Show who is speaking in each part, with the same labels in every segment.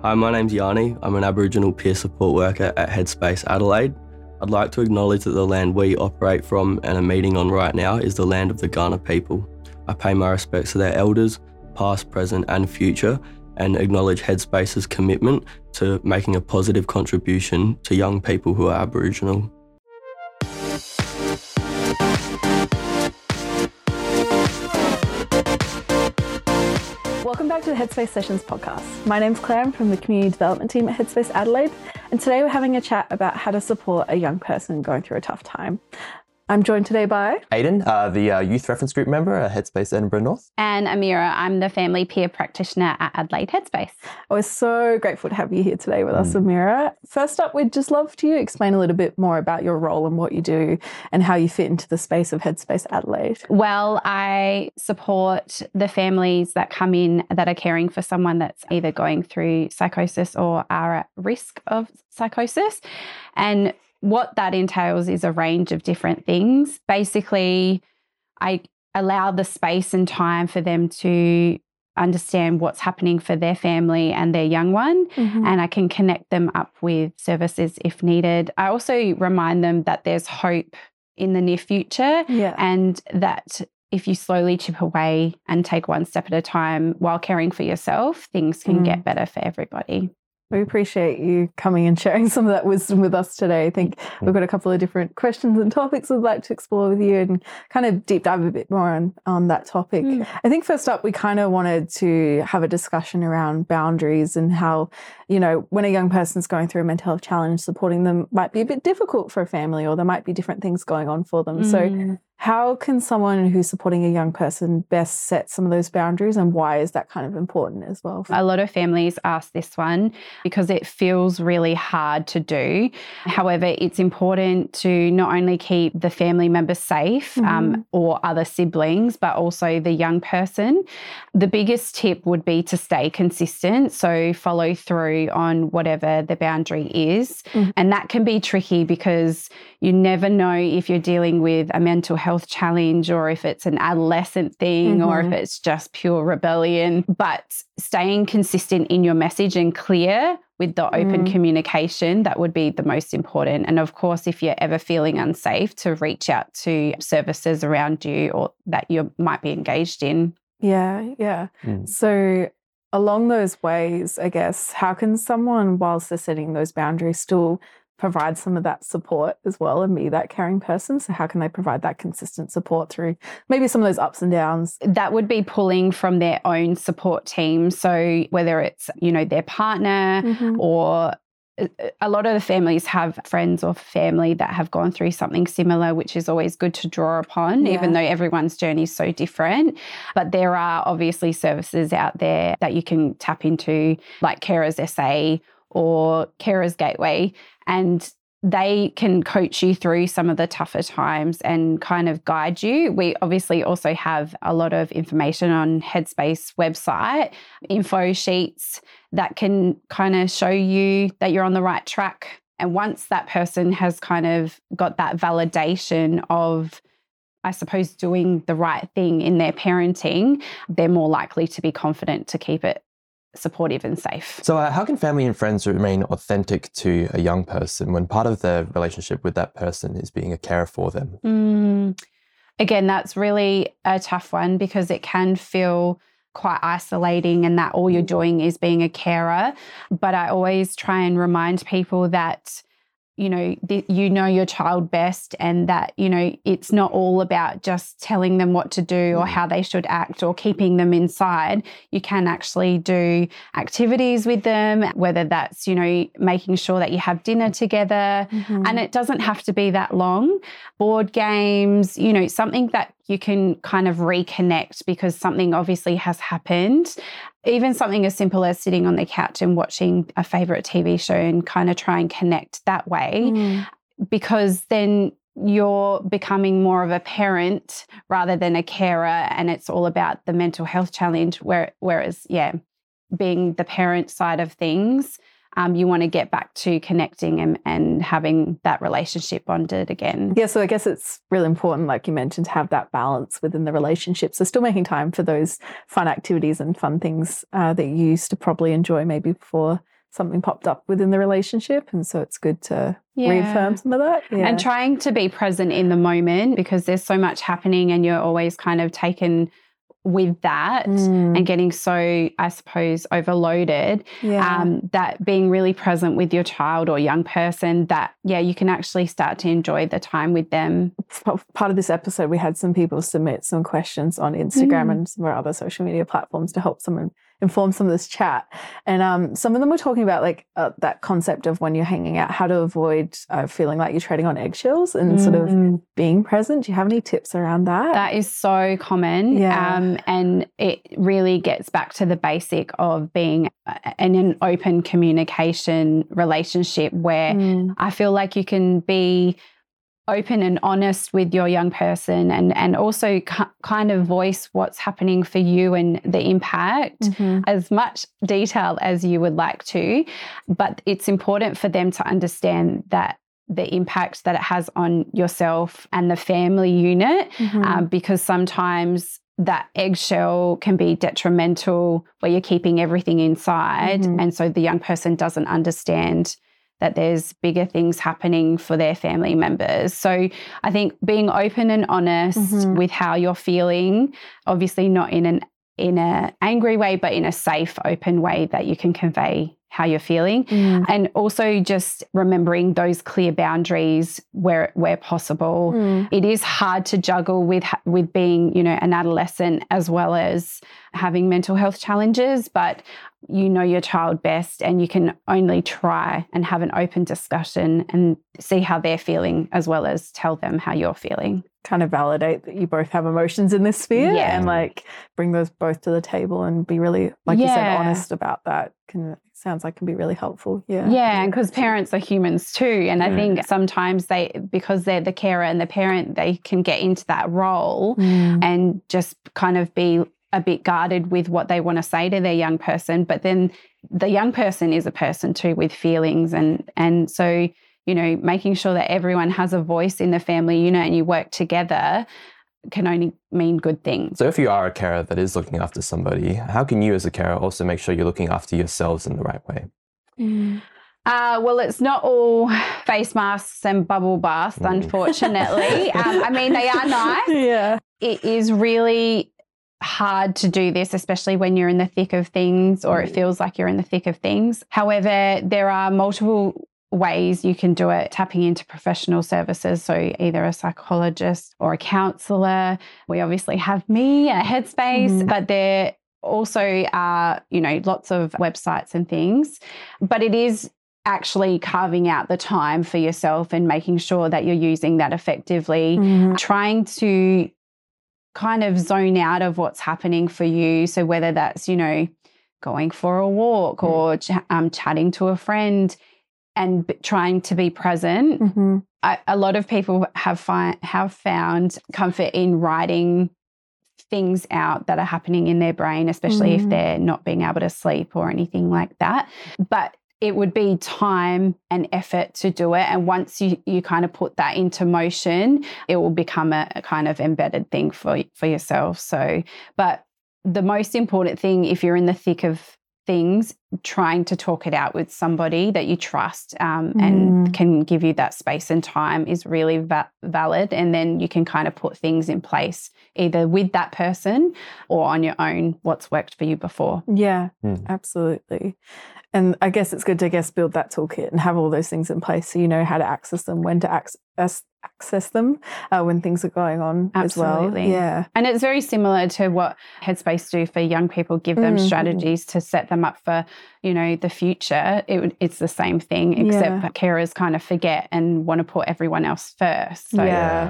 Speaker 1: Hi, my name's Yanni. I'm an Aboriginal peer support worker at Headspace Adelaide. I'd like to acknowledge that the land we operate from and are meeting on right now is the land of the Kaurna people. I pay my respects to their elders, past, present and future, and acknowledge Headspace's commitment to making a positive contribution to young people who are Aboriginal.
Speaker 2: Welcome back to the Headspace Sessions podcast. My name's Claire, I'm from the Community Development Team at Headspace Adelaide, and today we're having a chat about how to support a young person going through a tough time. I'm joined today by
Speaker 3: Aidan, the Youth Reference Group member at Headspace Edinburgh North.
Speaker 4: And Amira, I'm the Family Peer Practitioner at Adelaide Headspace.
Speaker 2: We're so grateful to have you here today with us, Amira. First up, we'd just love to explain a little bit more about your role and what you do and how you fit into the space of Headspace Adelaide.
Speaker 4: Well, I support the families that come in that are caring for someone that's either going through psychosis or are at risk of psychosis. And what that entails is a range of different things. Basically, I allow the space and time for them to understand what's happening for their family and their young one, and I can connect them up with services if needed. I also remind them that there's hope in the near future and that if you slowly chip away and take one step at a time while caring for yourself, things can get better for everybody.
Speaker 2: We appreciate you coming and sharing some of that wisdom with us today. I think we've got a couple of different questions and topics we'd like to explore with you and kind of deep dive a bit more on that topic. I think first up, we kind of wanted to have a discussion around boundaries and how, you know, when a young person's going through a mental health challenge, supporting them might be a bit difficult for a family, or there might be different things going on for them. So how can someone who's supporting a young person best set some of those boundaries, and why is that kind of important as well?
Speaker 4: A lot of families ask this one because it feels really hard to do. However, it's important to not only keep the family members safe or other siblings, but also the young person. The biggest tip would be to stay consistent, so follow through on whatever the boundary is. And that can be tricky because you never know if you're dealing with a mental health challenge or if it's an adolescent thing or if it's just pure rebellion. But staying consistent in your message and clear with the open communication, that would be the most important. And of course, if you're ever feeling unsafe, to reach out to services around you or that you might be engaged in.
Speaker 2: So along those ways, I guess, how can someone, whilst they're setting those boundaries, still provide some of that support as well and be that caring person? So how can they provide that consistent support through maybe some of those ups and downs?
Speaker 4: That would be pulling from their own support team. So whether it's, you know, their partner or a lot of the families have friends or family that have gone through something similar, which is always good to draw upon, even though everyone's journey is so different. But there are obviously services out there that you can tap into, like Carers SA or Carers Gateway, and they can coach you through some of the tougher times and kind of guide you. We obviously also have a lot of information on Headspace website, info sheets that can kind of show you that you're on the right track. And once that person has kind of got that validation of, I suppose, doing the right thing in their parenting, they're more likely to be confident to keep it supportive and safe.
Speaker 3: So how can family and friends remain authentic to a young person when part of their relationship with that person is being a carer for them?
Speaker 4: Again, that's really a tough one because it can feel quite isolating and that all you're doing is being a carer. But I always try and remind people that you know your child best, and that, you know, it's not all about just telling them what to do or how they should act or keeping them inside. You can actually do activities with them, whether that's, you know, making sure that you have dinner together, and it doesn't have to be that long. Board games, you know, something that you can kind of reconnect because something obviously has happened. Even something as simple as sitting on the couch and watching a favourite TV show and kind of try and connect that way, because then you're becoming more of a parent rather than a carer, and it's all about the mental health challenge, whereas, being the parent side of things, you want to get back to connecting and having that relationship bonded again.
Speaker 2: Yeah, so I guess it's really important, like you mentioned, to have that balance within the relationship. So still making time for those fun activities and fun things that you used to probably enjoy maybe before something popped up within the relationship. And so it's good to reaffirm some of that. Yeah.
Speaker 4: And trying to be present in the moment, because there's so much happening and you're always kind of taken with that and getting so, I suppose, overloaded, that being really present with your child or young person, that, you can actually start to enjoy the time with them.
Speaker 2: Part of this episode, we had some people submit some questions on Instagram and some of our other social media platforms to help someone inform some of this chat. And some of them were talking about like that concept of when you're hanging out, how to avoid feeling like you're treading on eggshells and sort of being present. Do you have any tips around that?
Speaker 4: That is so common.
Speaker 2: Yeah.
Speaker 4: And it really gets back to the basic of being in an open communication relationship where I feel like you can be open and honest with your young person and also kind of voice what's happening for you and the impact as much detail as you would like to. But it's important for them to understand that the impact that it has on yourself and the family unit, because sometimes that eggshell can be detrimental where you're keeping everything inside. And so the young person doesn't understand that there's bigger things happening for their family members. So I think being open and honest with how you're feeling, obviously not in an angry way, but in a safe, open way that you can convey how you're feeling. And also just remembering those clear boundaries where possible. It is hard to juggle with being, an adolescent as well as having mental health challenges, but you know your child best and you can only try and have an open discussion and see how they're feeling as well as tell them how you're feeling.
Speaker 2: Kind of validate that you both have emotions in this sphere and like bring those both to the table and be really, like you said, honest about that. Sounds like can be really helpful. Yeah,
Speaker 4: and because parents are humans too. And I think sometimes because they're the carer and the parent, they can get into that role and just kind of be a bit guarded with what they want to say to their young person. But then the young person is a person too with feelings. And so, making sure that everyone has a voice in the family unit and you work together can only mean good things.
Speaker 3: So if you are a carer that is looking after somebody, how can you as a carer also make sure you're looking after yourselves in the right way?
Speaker 4: Well, it's not all face masks and bubble baths, unfortunately. I mean, they are nice.
Speaker 2: Yeah.
Speaker 4: It is really hard to do this, especially when you're in the thick of things or it feels like you're in the thick of things. However, there are multiple ways you can do it, tapping into professional services. So either a psychologist or a counsellor. We obviously have me at Headspace, but there also are, lots of websites and things. But it is actually carving out the time for yourself and making sure that you're using that effectively, trying to kind of zone out of what's happening for you. So whether that's, going for a walk or chatting to a friend, and trying to be present. A lot of people have found comfort in writing things out that are happening in their brain, especially if they're not being able to sleep or anything like that. But it would be time and effort to do it. And once you kind of put that into motion, it will become a kind of embedded thing for yourself. So, but the most important thing, if you're in the thick of things, trying to talk it out with somebody that you trust and can give you that space and time is really valid. And then you can kind of put things in place either with that person or on your own, what's worked for you before.
Speaker 2: Yeah, absolutely. And I guess it's good to build that toolkit and have all those things in place so you know how to access them, when to access them when things are going on as well. Yeah.
Speaker 4: And it's very similar to what Headspace do for young people, give them strategies to set them up for, the future. It's the same thing, except carers kind of forget and want to put everyone else first. So,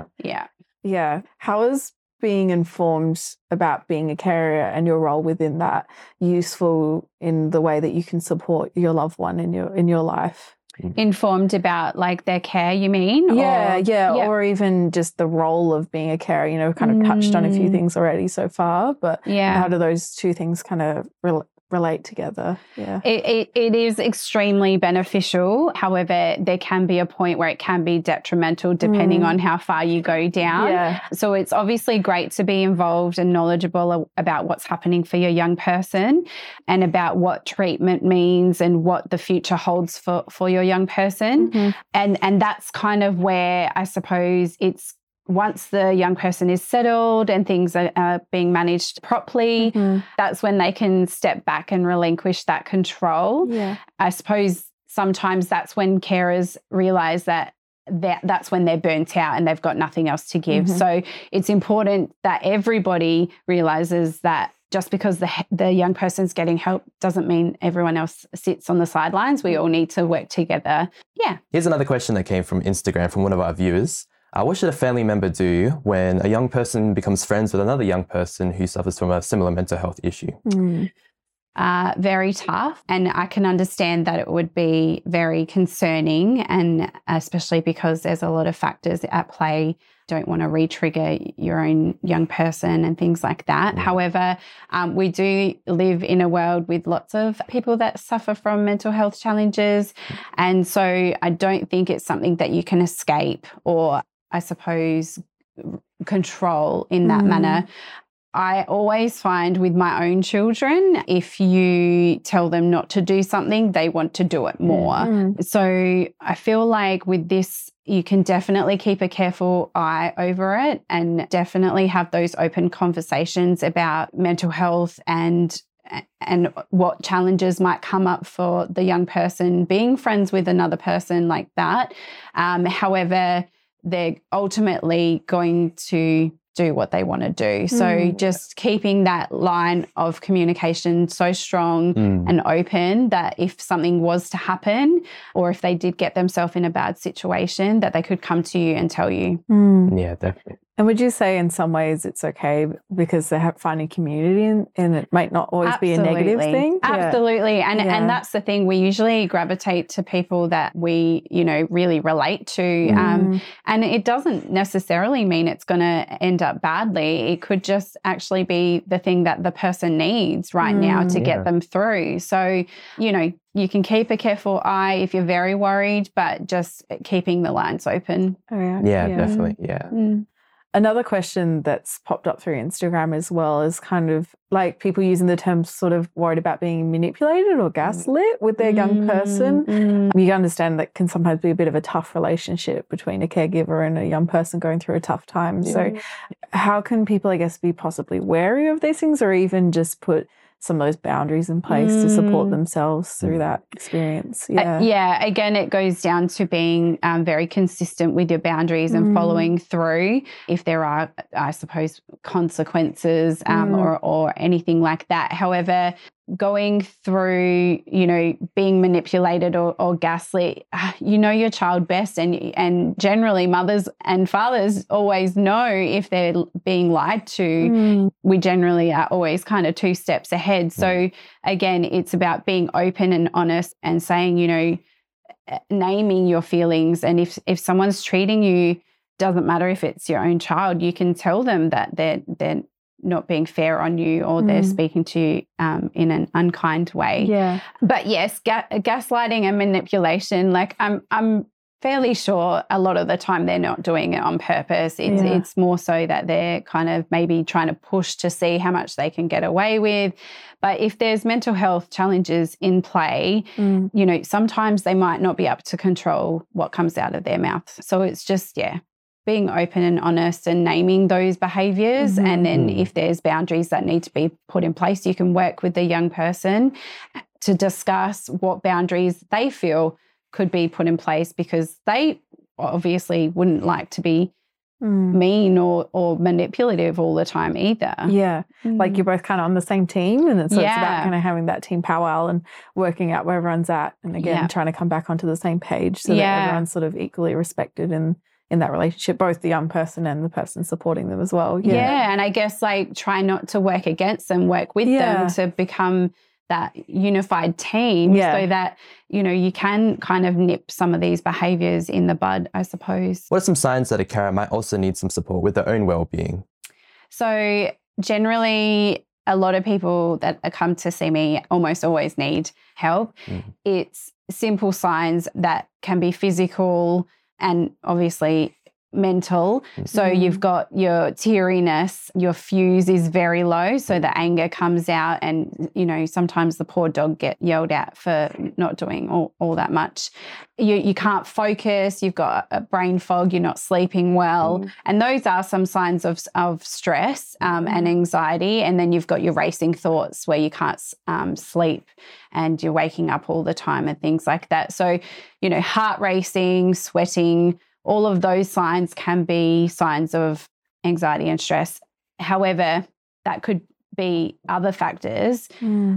Speaker 2: yeah. How is being informed about being a carer and your role within that useful in the way that you can support your loved one in your life?
Speaker 4: Informed about like their care, you mean?
Speaker 2: Or even just the role of being a carer. Kind of touched on a few things already so far, but how do those two things kind of relate together. Yeah.
Speaker 4: It is extremely beneficial. However, there can be a point where it can be detrimental depending on how far you go down.
Speaker 2: Yeah.
Speaker 4: So it's obviously great to be involved and knowledgeable about what's happening for your young person and about what treatment means and what the future holds for your young person. And that's kind of where I suppose it's once the young person is settled and things are being managed properly, that's when they can step back and relinquish that control.
Speaker 2: Yeah.
Speaker 4: I suppose sometimes that's when carers realise that's when they're burnt out and they've got nothing else to give. So it's important that everybody realises that just because the young person's getting help doesn't mean everyone else sits on the sidelines. We all need to work together. Yeah.
Speaker 3: Here's another question that came from Instagram from one of our viewers. What should a family member do when a young person becomes friends with another young person who suffers from a similar mental health issue?
Speaker 4: Very tough. And I can understand that it would be very concerning, and especially because there's a lot of factors at play. Don't want to re-trigger your own young person and things like that. However, we do live in a world with lots of people that suffer from mental health challenges. And so I don't think it's something that you can escape or, I suppose, control in that manner. I always find with my own children, if you tell them not to do something, they want to do it more. So I feel like with this, you can definitely keep a careful eye over it and definitely have those open conversations about mental health and what challenges might come up for the young person being friends with another person like that. However, they're ultimately going to do what they want to do. So just keeping that line of communication so strong and open that if something was to happen or if they did get themselves in a bad situation, that they could come to you and tell you.
Speaker 3: Yeah, definitely.
Speaker 2: And would you say in some ways it's okay because they're finding community and it might not always be a negative thing?
Speaker 4: Absolutely. And that's the thing. We usually gravitate to people that we, really relate to. And it doesn't necessarily mean it's going to end up badly. It could just actually be the thing that the person needs right now to get them through. So, you can keep a careful eye if you're very worried, but just keeping the lines open.
Speaker 3: Yeah, definitely. Yeah.
Speaker 2: Another question that's popped up through Instagram as well is kind of like people using the term sort of worried about being manipulated or gaslit with their young person. You understand that can sometimes be a bit of a tough relationship between a caregiver and a young person going through a tough time. So how can people, I guess, be possibly wary of these things or even just put some of those boundaries in place to support themselves through that experience?
Speaker 4: Again, it goes down to being very consistent with your boundaries and following through if there are, I suppose, consequences or anything like that. However, going through, being manipulated or gaslit, your child best, and generally mothers and fathers always know if they're being lied to. We generally are always kind of 2 steps ahead. So again, it's about being open and honest and saying, naming your feelings. And if someone's treating you, doesn't matter if it's your own child, you can tell them that they're not being fair on you or they're speaking to you in an unkind way.
Speaker 2: Yeah.
Speaker 4: But yes, gaslighting and manipulation, like I'm fairly sure a lot of the time they're not doing it on purpose. It's more so that they're kind of maybe trying to push to see how much they can get away with. But if there's mental health challenges in play, sometimes they might not be able to control what comes out of their mouth. So it's just, being open and honest and naming those behaviours. And then if there's boundaries that need to be put in place, you can work with the young person to discuss what boundaries they feel could be put in place, because they obviously wouldn't like to be mean or manipulative all the time either.
Speaker 2: Yeah. Like you're both kind of on the same team, and so it's about kind of having that team powwow and working out where everyone's at, and again trying to come back onto the same page so that everyone's sort of equally respected in that relationship, both the young person and the person supporting them as well.
Speaker 4: And I guess try not to work against them, work with them to become that unified team so that, you can kind of nip some of these behaviours in the bud, I suppose.
Speaker 3: What are some signs that a carer might also need some support with their own well-being?
Speaker 4: So generally a lot of people that come to see me almost always need help. It's simple signs that can be physical and obviously mental. So you've got your teariness, your fuse is very low, so the anger comes out, and sometimes the poor dog get yelled at for not doing all that much. You can't focus, you've got a brain fog, you're not sleeping well, and those are some signs of stress and anxiety. And then you've got your racing thoughts where you can't sleep and you're waking up all the time and things like that. So heart racing, sweating, all of those signs can be signs of anxiety and stress. However, that could be other factors.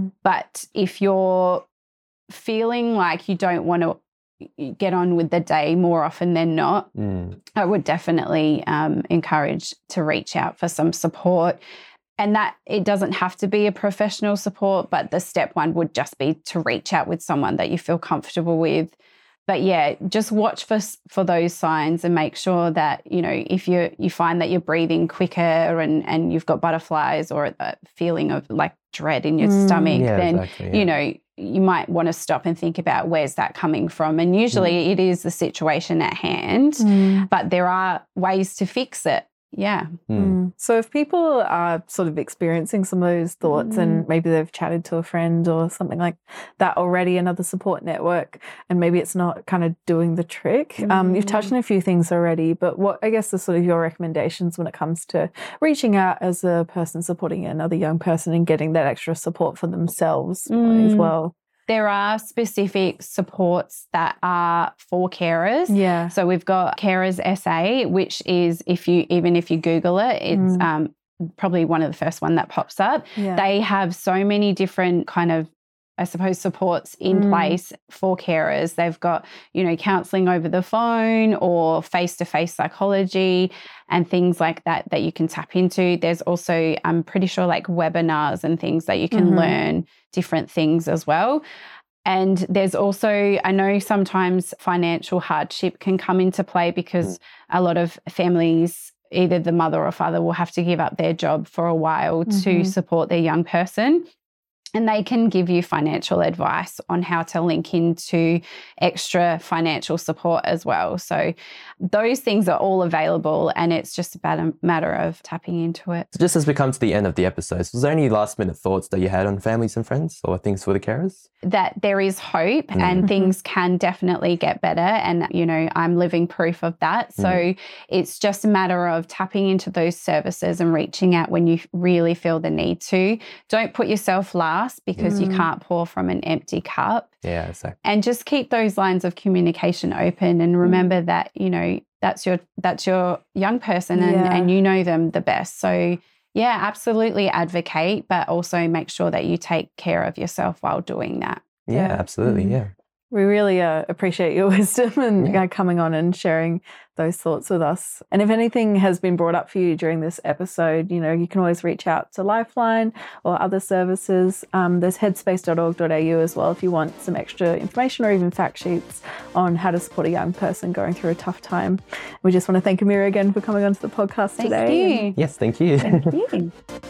Speaker 4: But if you're feeling like you don't want to get on with the day more often than not, I would definitely encourage to reach out for some support. And that it doesn't have to be a professional support, but the step one would just be to reach out with someone that you feel comfortable with. But yeah, just watch for those signs and make sure that, if you find that you're breathing quicker and you've got butterflies or a feeling of like dread in your stomach, then, you might want to stop and think about where's that coming from. And usually it is the situation at hand, but there are ways to fix it. Yeah.
Speaker 2: So if people are sort of experiencing some of those thoughts and maybe they've chatted to a friend or something like that already, another support network, and maybe it's not kind of doing the trick. You've touched on a few things already, but what I guess are sort of your recommendations when it comes to reaching out as a person supporting another young person and getting that extra support for themselves as well?
Speaker 4: There are specific supports that are for carers.
Speaker 2: Yeah.
Speaker 4: So we've got Carers SA, which is if you Google it, it's probably one of the first one that pops up.
Speaker 2: Yeah.
Speaker 4: They have so many different kind of, I suppose, supports in place for carers. They've got, counselling over the phone or face-to-face psychology and things like that you can tap into. There's also, I'm pretty sure, like webinars and things that you can learn different things as well. And there's also, I know sometimes financial hardship can come into play because a lot of families, either the mother or father, will have to give up their job for a while to support their young person. And they can give you financial advice on how to link into extra financial support as well. So those things are all available, and it's just about a matter of tapping into it.
Speaker 3: So just as we come to the end of the episodes, was there any last minute thoughts that you had on families and friends or things for the carers?
Speaker 4: That there is hope and things can definitely get better. And, I'm living proof of that. So it's just a matter of tapping into those services and reaching out when you really feel the need to. Don't put yourself last because you can't pour from an empty cup.
Speaker 3: Yeah, exactly.
Speaker 4: And just keep those lines of communication open and remember that, that's your young person and you know them the best. So yeah, absolutely advocate, but also make sure that you take care of yourself while doing that.
Speaker 3: Yeah, absolutely. Yeah.
Speaker 2: We really appreciate your wisdom and coming on and sharing those thoughts with us. And if anything has been brought up for you during this episode, you can always reach out to Lifeline or other services. There's headspace.org.au as well if you want some extra information or even fact sheets on how to support a young person going through a tough time. We just want to thank Amira again for coming onto the podcast today.
Speaker 4: Thank you.
Speaker 3: Yes, thank you.
Speaker 4: Thank you.